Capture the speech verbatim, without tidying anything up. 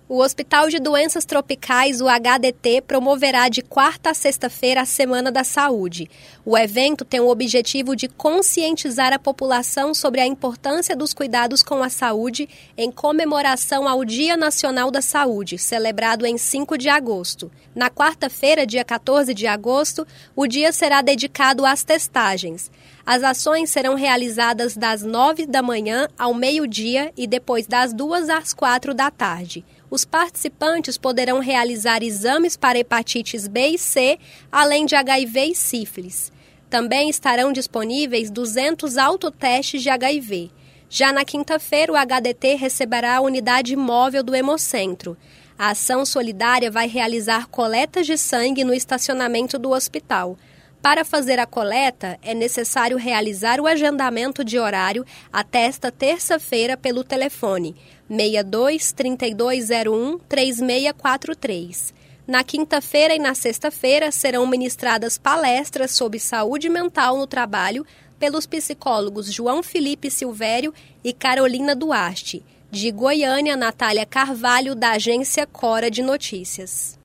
O Hospital de Doenças Tropicais, o H D T, promoverá de quarta a sexta-feira a Semana da Saúde. O evento tem o objetivo de conscientizar a população sobre a importância dos cuidados com a saúde em comemoração ao Dia Nacional da Saúde, celebrado em cinco de agosto. Na quarta-feira, dia quatorze de agosto, o dia será dedicado às testagens. As ações serão realizadas das nove da manhã ao meio-dia e depois das duas às quatro da tarde. Os participantes poderão realizar exames para hepatites B e C, além de H I V e sífilis. Também estarão disponíveis duzentos autotestes de H I V. Já na quinta-feira, o H D T receberá a unidade móvel do Hemocentro. A ação solidária vai realizar coletas de sangue no estacionamento do hospital. Para fazer a coleta, é necessário realizar o agendamento de horário até esta terça-feira pelo telefone seis dois, três dois zero um, três seis quatro três. Na quinta-feira e na sexta-feira serão ministradas palestras sobre saúde mental no trabalho pelos psicólogos João Felipe Silvério e Carolina Duarte. De Goiânia, Natália Carvalho, da agência Cora de Notícias.